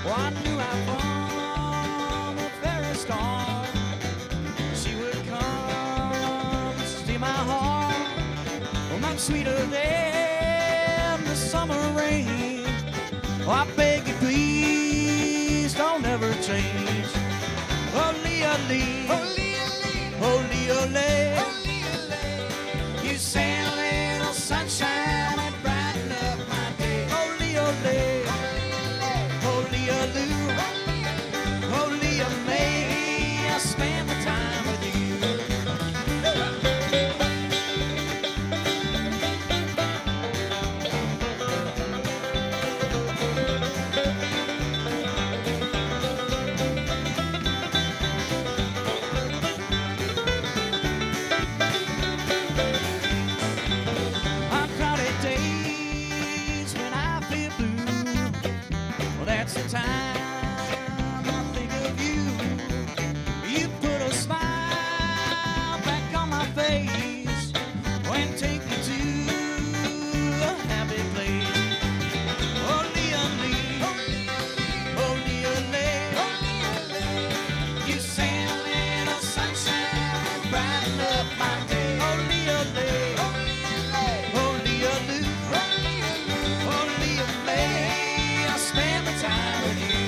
Oh, I knew right from the very start she would come to steal my heart. Oh, much sweeter than the summer rain. Oh, I beg you, please don't ever change. Oh, Leah Lee, Oh, Leah Lee, oh, Leah Lee, oh, Leah Lee. you send a little sunshine and brighten up my day. Oh, Leah Lee, oh, Leah Lou, oh, Leah May, I spend the time with you. On crowded days when I feel blue, well, that's the time I think of you. You put a smile back on my face and take me to a happy place. Oh, Leah Lee, oh, Leah Lee, you send a little sunshine and brighten up my day. Oh, Leah Lee, oh, Leah Lou, oh, Leah May, I spend the time with you.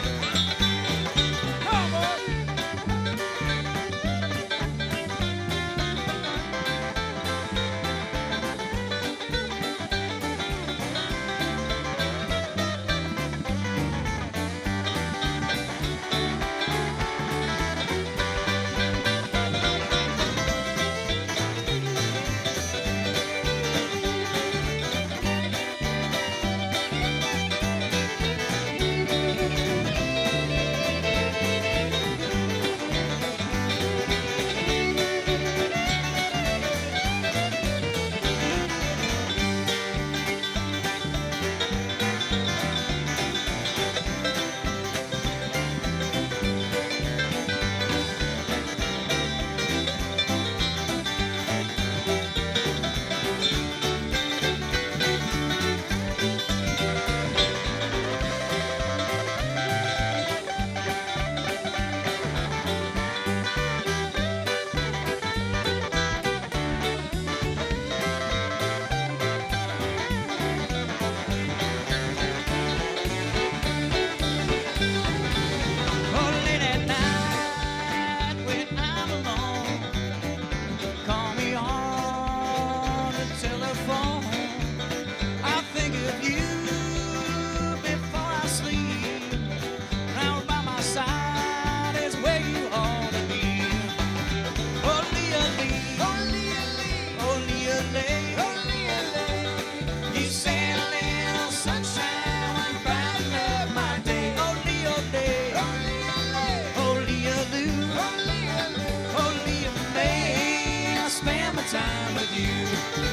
Come on. Oh, late at night when I'm alone, call me on the telephone. I think of you before I sleep. Now by my side is where you ought to be. Oh, Leah Lee, oh, Leah Lee, you send a little sunshine and brighten up my day. Oh, Leah Lee, oh, Leah Lou, oh, Leah May, I spend my time with you.